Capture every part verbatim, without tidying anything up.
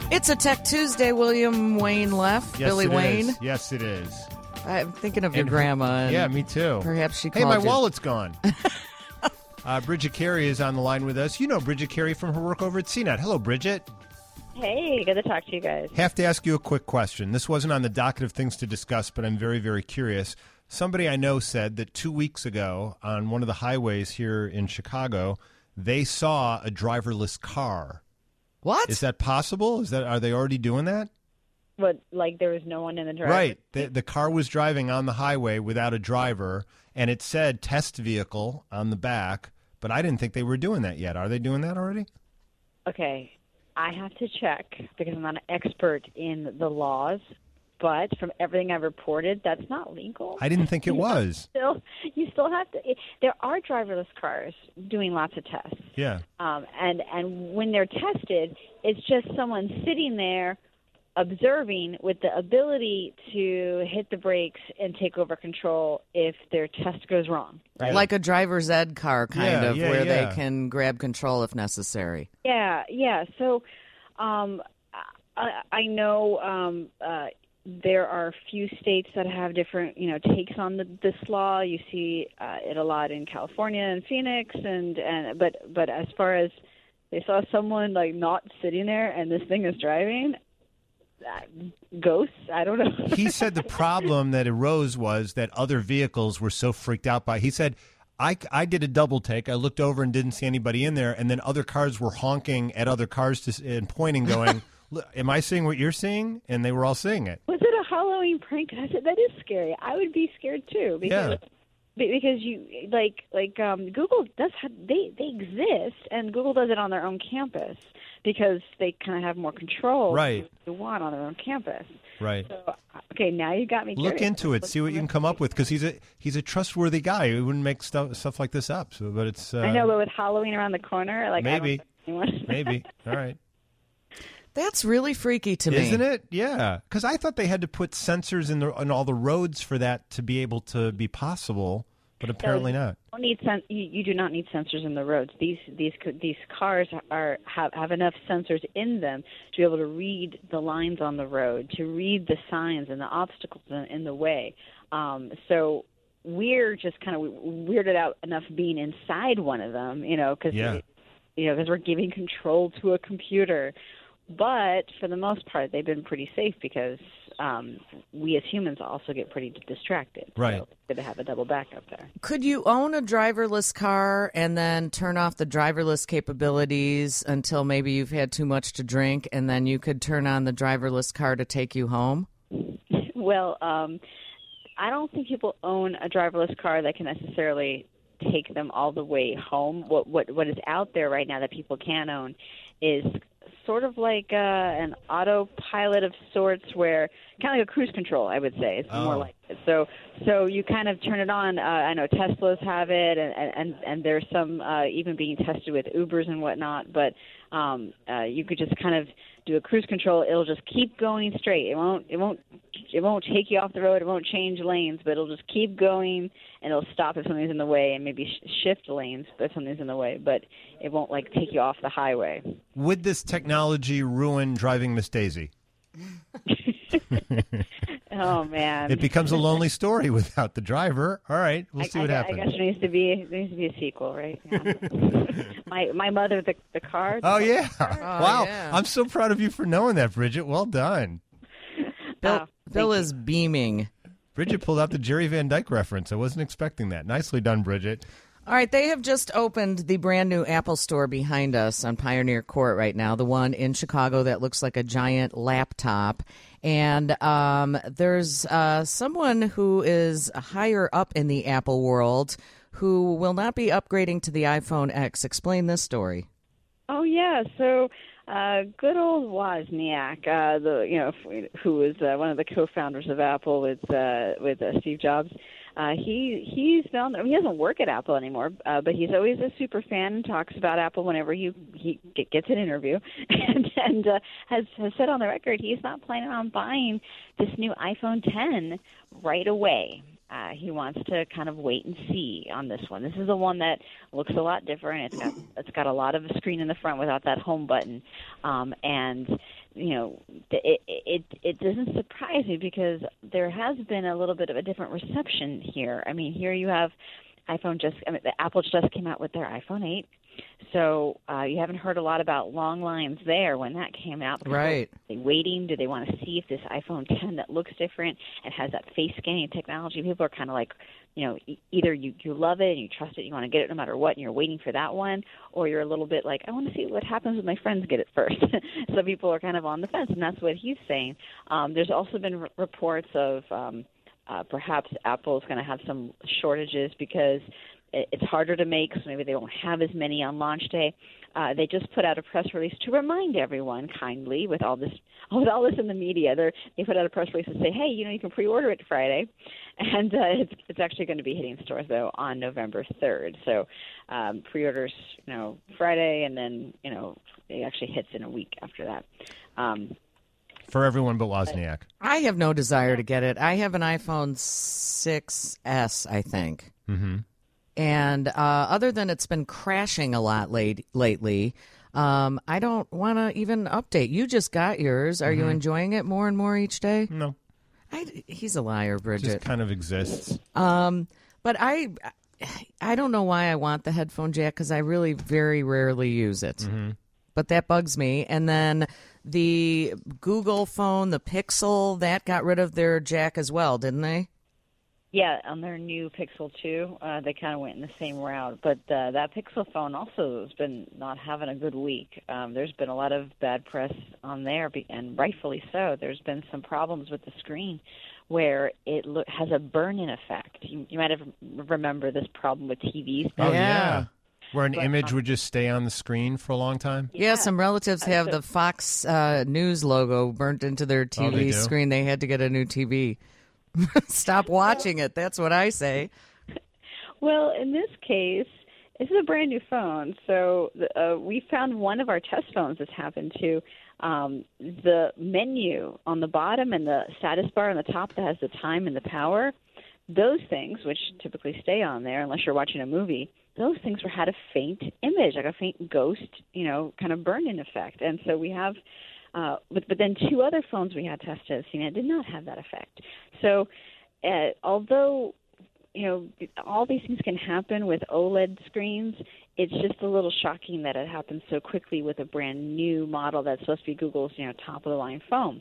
It's a Tech Tuesday. William Wayne left. Yes, Billy it Wayne. is. Yes, it is. I'm thinking of your And- grandma. And yeah, me too. Perhaps she Hey, called my you. wallet's gone. uh, Bridget Carey is on the line with us. You know Bridget Carey from her work over at C net. Hello, Bridget. Hey, good to talk to you guys. Have to ask you a quick question. This wasn't on the docket of things to discuss, but I'm very, very curious. Somebody I know said that two weeks ago on one of the highways here in Chicago, they saw a driverless car. What? Is that possible? Is that are they already doing that? But like there was no one in the driver's Right. The, the car was driving on the highway without a driver, and it said test vehicle on the back, but I didn't think they were doing that yet. Are they doing that already? Okay, I have to check because I'm not an expert in the laws. But from everything I've reported, that's not legal. I didn't think it was. Still, you still have to. There are driverless cars doing lots of tests. Yeah. Um, and and when they're tested, it's just someone sitting there observing with the ability to hit the brakes and take over control if their test goes wrong. Right? Like a driver's ed car, kind Yeah, of, yeah, where yeah. they can grab control if necessary. Yeah, yeah. So um, I, I know um, uh, there are a few states that have different, you know, takes on the, this law. You see uh, it a lot in California and Phoenix, and, and but but as far as they saw someone like not sitting there and this thing is driving, uh, ghosts. I don't know. He said the problem that arose was that other vehicles were so freaked out by. He said, I, I did a double take. I looked over and didn't see anybody in there, and then other cars were honking at other cars to, and pointing, going, "Look, am I seeing what you're seeing?" And they were all seeing it. Was it a Halloween prank? I said that is scary. I would be scared too because Yeah. be- because you like like um, Google does have, they they exist, and Google does it on their own campus because they kind of have more control. Right. They want on their own campus. Right. So okay, now you got me. Look curious. into it. See what you can come up with, because he's a he's a trustworthy guy. He wouldn't make stuff stuff like this up. So, but it's uh, I know, but with Halloween around the corner, like maybe. I don't think anyone. maybe. All right. That's really freaky to me. Isn't it? Yeah. Because I thought they had to put sensors in the in all the roads for that to be able to be possible, but apparently So, not. You, don't need sen- you, you do not need sensors in the roads. These these co- these cars are have, have enough sensors in them to be able to read the lines on the road, to read the signs and the obstacles in, in the way. Um, so we're just kind of weirded out enough being inside one of them, you know, because Yeah. you know because we're giving control to a computer. But for the most part, they've been pretty safe because um, we as humans also get pretty distracted. Right. So it's good to have a double backup there. Could you own a driverless car and then turn off the driverless capabilities until maybe you've had too much to drink, and then you could turn on the driverless car to take you home? Well, um, I don't think people own a driverless car that can necessarily take them all the way home. What what what is out there right now that people can own is sort of like uh, an autopilot of sorts, where kind of like a cruise control, I would say. It's Oh. more like it. So so you kind of turn it on. Uh, I know Teslas have it, and and and there's some uh, even being tested with Ubers and whatnot. But um, uh, you could just kind of do a cruise control. It'll just keep going straight. It won't it won't it won't take you off the road. It won't change lanes, but it'll just keep going, and it'll stop if something's in the way, and maybe sh- shift lanes if something's in the way. But it won't like take you off the highway. Would this technology ruin driving Miss Daisy? Oh man, It becomes a lonely story without the driver. All right, we'll see I, what I, happens. I guess there needs to be there needs to be a sequel, right? Yeah. my my mother, the the car. Oh yeah! wow, yeah. I'm so proud of you for knowing that, Bridget. Well done. Bill, Oh, Bill thank is beaming. Bridget pulled out the Jerry Van Dyke reference. I wasn't expecting that. Nicely done, Bridget. All right, they have just opened the brand new Apple store behind us on Pioneer Court right now, the one in Chicago that looks like a giant laptop. And um, there's uh, someone who is higher up in the Apple world who will not be upgrading to the iPhone X. Explain this story. Oh yeah, so uh, good old Wozniak, uh, the you know f- who was uh, one of the co-founders of Apple with uh, with uh, Steve Jobs. Uh, he he's found he doesn't work at Apple anymore, uh, but he's always a super fan and talks about Apple whenever he he gets an interview, and, and uh, has has said on the record he's not planning on buying this new iPhone ten right away. Uh, he wants to kind of wait and see on this one. This is the one that looks a lot different. It's got it's got a lot of a screen in the front without that home button, um, and you know, it, it it doesn't surprise me because there has been a little bit of a different reception here. I mean, here you have iPhone just, I mean, the Apple just came out with their iPhone eight. So uh, you haven't heard a lot about long lines there when that came out. Right. Are they waiting? Do they want to see if this iPhone ten that looks different and has that face scanning technology? People are kind of like, you know, e- either you, you love it and you trust it, you want to get it no matter what, and you're waiting for that one, or you're a little bit like, I want to see what happens when my friends get it first. So people are kind of on the fence, and that's what he's saying. Um, there's also been r- reports of um, uh, perhaps Apple's going to have some shortages because it's harder to make, so maybe they won't have as many on launch day. Uh, they just put out a press release to remind everyone kindly, with all this, with all this in the media. They're, they put out a press release to say, hey, you know, you can pre-order it Friday, and uh, it's, it's actually going to be hitting stores though on November third. So um, pre-orders, you know, Friday, and then you know it actually hits in a week after that. Um, For everyone but Wozniak. I have no desire to get it. I have an iPhone six S, I think. Mm-hmm. And uh, other than it's been crashing a lot late, lately, um, I don't want to even update. You just got yours. Are mm-hmm. you enjoying it more and more each day? No. I, he's a liar, Bridget. It just kind of exists. Um, but I, I don't know why I want the headphone jack because I really very rarely use it. Mm-hmm. But that bugs me. And then the Google phone, the Pixel, that got rid of their jack as well, didn't they? Yeah, on their new Pixel two, uh, they kind of went in the same route. But uh, that Pixel phone also has been not having a good week. Um, there's been a lot of bad press on there, and rightfully so. There's been some problems with the screen where it lo- has a burn-in effect. You, you might have remember this problem with T Vs. Oh, yeah. yeah. Where an but, image um, would just stay on the screen for a long time? Yeah, yeah some relatives have uh, so, the Fox uh, News logo burnt into their T V oh, they screen. They had to get a new T V. Stop watching it. That's what I say. Well, in this case, this is a brand new phone. So uh, we found one of our test phones this happened to. Um, the menu on the bottom and the status bar on the top that has the time and the power, those things, which typically stay on there unless you're watching a movie, those things were had a faint image, like a faint ghost, you know, kind of burn-in effect. And so we have Uh, but, but then two other phones we had tested, you know, did not have that effect. So uh, although, you know, all these things can happen with OLED screens, it's just a little shocking that it happens so quickly with a brand new model that's supposed to be Google's, you know, top-of-the-line phone.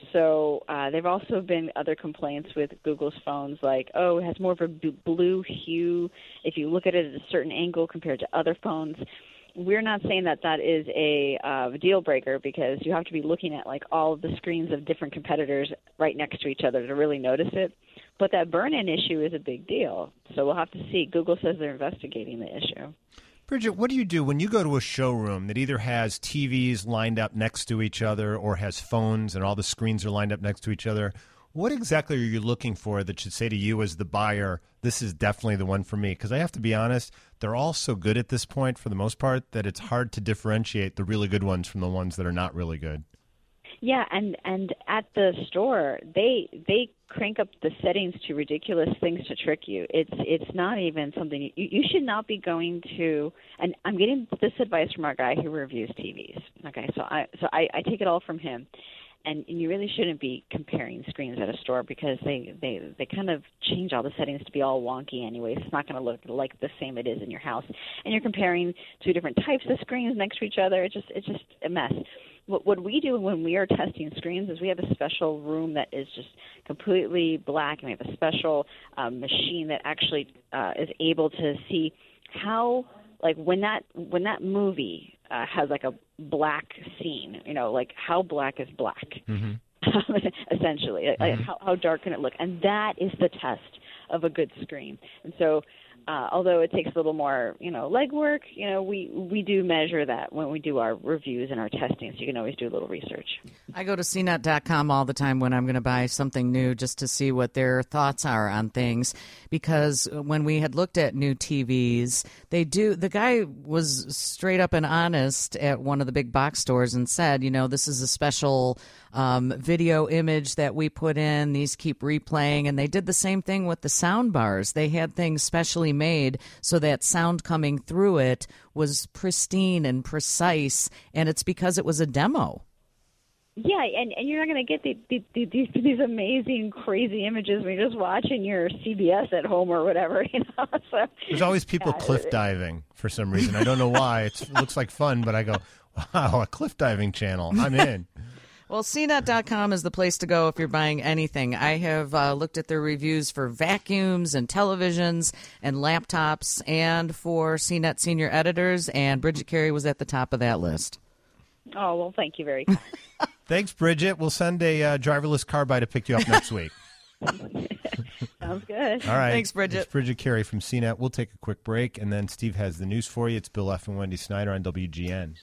So uh, there have also been other complaints with Google's phones like, oh, it has more of a b- blue hue if you look at it at a certain angle compared to other phones. We're not saying that that is a uh, deal breaker because you have to be looking at like all of the screens of different competitors right next to each other to really notice it. But that burn-in issue is a big deal. So we'll have to see. Google says they're investigating the issue. Bridget, what do you do when you go to a showroom that either has T Vs lined up next to each other or has phones and all the screens are lined up next to each other? What exactly are you looking for that should say to you as the buyer, this is definitely the one for me? Because I have to be honest, they're all so good at this point for the most part that it's hard to differentiate the really good ones from the ones that are not really good. Yeah, and, and at the store, they they crank up the settings to ridiculous things to trick you. It's it's not even something you, you should not be going to. And I'm getting this advice from our guy who reviews T Vs. Okay, so I so I, I take it all from him. And, and you really shouldn't be comparing screens at a store because they, they, they kind of change all the settings to be all wonky anyways. It's not going to look like the same it is in your house. And you're comparing two different types of screens next to each other. It's just it's just a mess. What, what we do when we are testing screens is we have a special room that is just completely black, and we have a special um, machine that actually uh, is able to see how, like when that when that movie uh, has like a black scene, you know, like how black is black, mm-hmm. essentially. Mm-hmm. Like how, how dark can it look? And that is the test of a good screen. And so uh, although it takes a little more, you know, legwork, you know, we, we do measure that when we do our reviews and our testing, so you can always do a little research. I go to C net dot com all the time when I'm going to buy something new just to see what their thoughts are on things, because when we had looked at new T Vs, they do, the guy was straight up and honest at one of the big box stores and said, you know, this is a special um, video image that we put in. These keep replaying. And they did the same thing with the sound bars. They had things specially made so that sound coming through it was pristine and precise. And it's because it was a demo. Yeah, and, and you're not going to get the, the, the, these these amazing, crazy images when you're just watching your C B S at home or whatever, you know. So there's always people yeah, cliff diving for some reason. I don't know why. It's, it looks like fun, but I go, wow, a cliff diving channel. I'm in. Well, C net dot com is the place to go if you're buying anything. I have uh, looked at their reviews for vacuums and televisions and laptops and for C net senior editors, and Bridget Carey was at the top of that list. Oh, well, thank you very much. Thanks, Bridget. We'll send a uh, driverless car by to pick you up next week. Sounds good. All right. Thanks, Bridget. It's Bridget Carey from C net. We'll take a quick break, and then Steve has the news for you. It's Bill F. and Wendy Snyder on W G N.